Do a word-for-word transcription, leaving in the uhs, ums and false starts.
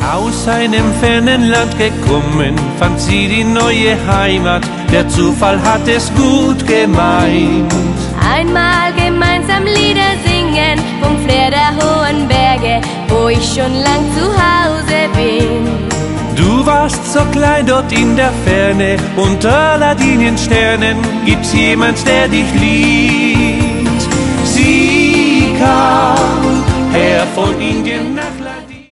Aus einem fernen Land gekommen, fand sie die neue Heimat. Der Zufall hat es gut gemeint. Einmal gemeinsam Lieder singen vom Flair der hohen Berge, wo ich schon lang zu Hause bin. Du warst so klein dort in der Ferne, unter Ladiniensternen gibt's jemand, der dich liebt. Sie kam her von Indien.